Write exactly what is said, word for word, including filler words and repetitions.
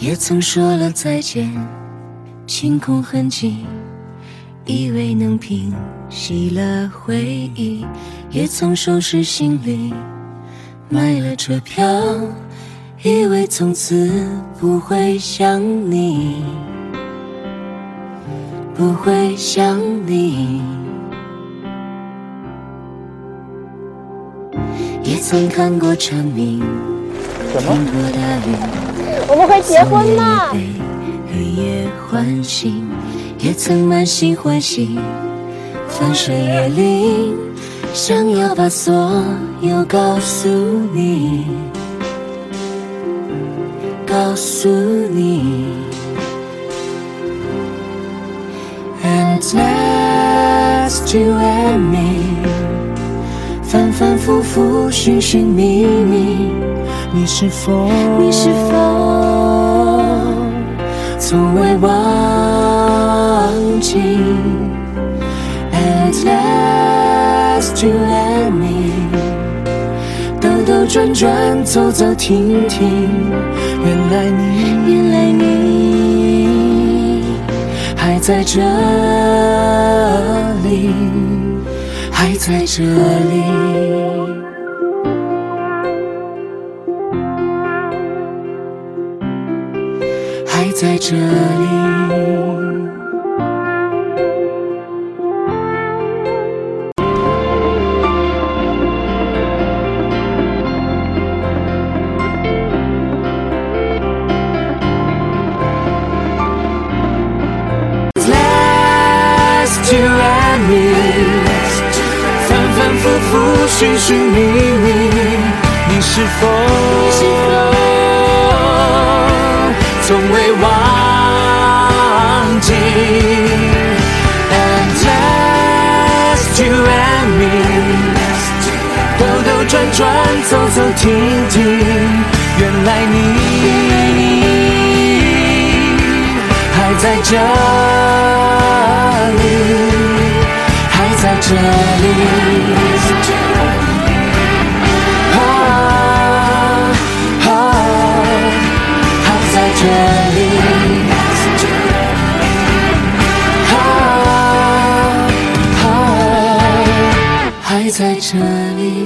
也曾说了再见，清空痕迹，以为能平息了回忆，也曾收拾行李，买了车票，以为从此不会想你，不会想你。也曾看过蝉鸣，听过大雨， 我们会结婚吗？ 黑夜唤醒，也曾满心欢喜，翻山越岭，想要把所有告诉你，告诉你。And last you and me， 反反复复，寻寻觅觅，你是否，你是否从未忘记 ？At last you and me， 兜兜转转，走走停停，原来你，原来你还在这里，还在这里。还在这里。Last you and me， 反反复复，寻寻觅觅，你是否，你是否从未忘记 And last you and me， 兜兜转转，走走停停，原来你还在这里，还在这里。这里，啊啊，还在这里。